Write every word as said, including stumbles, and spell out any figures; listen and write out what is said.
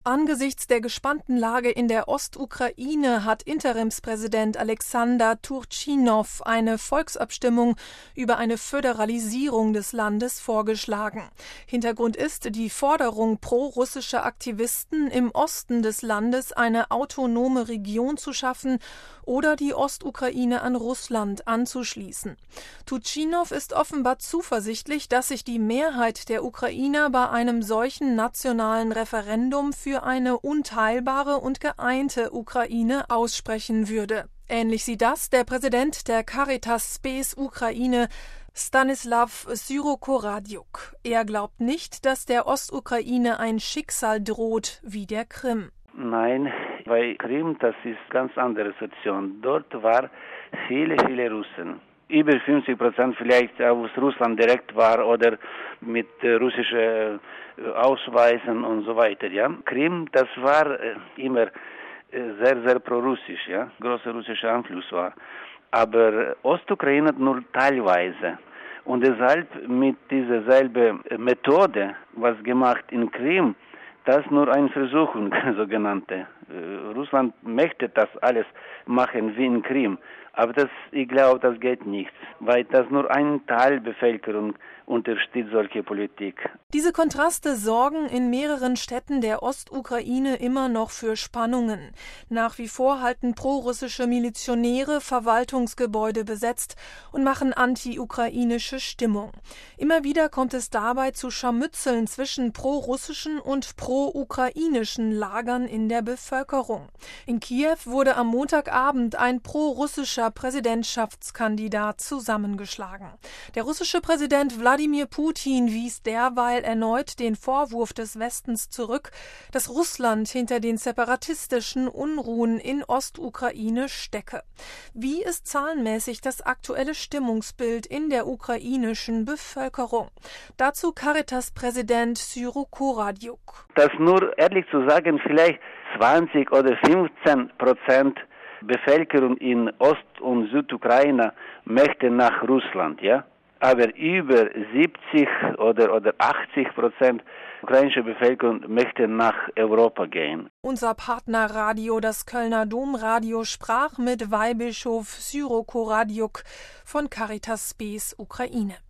Angesichts der gespannten Lage in der Ostukraine hat Interimspräsident Alexander Turchynov eine Volksabstimmung über eine Föderalisierung des Landes vorgeschlagen. Hintergrund ist die Forderung pro-russischer Aktivisten, im Osten des Landes eine autonome Region zu schaffen oder die Ostukraine an Russland anzuschließen. Turchynov ist offenbar zuversichtlich, dass sich die Mehrheit der Ukrainer bei einem solchen nationalen Referendum für eine unteilbare und geeinte Ukraine aussprechen würde. Ähnlich sieht das der Präsident der Caritas Space Ukraine, Stanislav Syrokoradjuk. Er glaubt nicht, dass der Ostukraine ein Schicksal droht wie der Krim. Nein, bei Krim, das ist eine ganz andere Situation. Dort waren viele, viele Russen. Über fünfzig Prozent vielleicht aus Russland direkt war oder mit äh, russischen äh, Ausweisen und so weiter. Ja, Krim, das war äh, immer äh, sehr, sehr pro-russisch, ja, großer russischer Einfluss war. Aber Ostukraine nur teilweise. Und deshalb mit dieser selben Methode, was gemacht in Krim, das ist nur eine Versuchung, sogenannte. Äh, Russland möchte das alles machen wie in Krim. Aber das, ich glaube, das geht nicht, weil das nur ein Teil der Bevölkerung unterstützt solche Politik. Diese Kontraste sorgen in mehreren Städten der Ostukraine immer noch für Spannungen. Nach wie vor halten prorussische Milizionäre Verwaltungsgebäude besetzt und machen anti-ukrainische Stimmung. Immer wieder kommt es dabei zu Scharmützeln zwischen prorussischen und pro-ukrainischen Lagern in der Bevölkerung. In Kiew wurde am Montagabend ein prorussischer Präsidentschaftskandidat zusammengeschlagen. Der russische Präsident Wladimir Putin wies derweil erneut den Vorwurf des Westens zurück, dass Russland hinter den separatistischen Unruhen in Ostukraine stecke. Wie ist zahlenmäßig das aktuelle Stimmungsbild in der ukrainischen Bevölkerung? Dazu Caritas-Präsident Syrokoradjuk. Das nur ehrlich zu sagen, vielleicht zwanzig oder fünfzehn Prozent Bevölkerung in Ost- und Südukraine möchte nach Russland, ja. Aber über siebzig oder, oder achtzig Prozent ukrainischer Bevölkerung möchte nach Europa gehen. Unser Partnerradio, das Kölner Domradio, sprach mit Weihbischof Syrokoradjuk von Caritas Space Ukraine.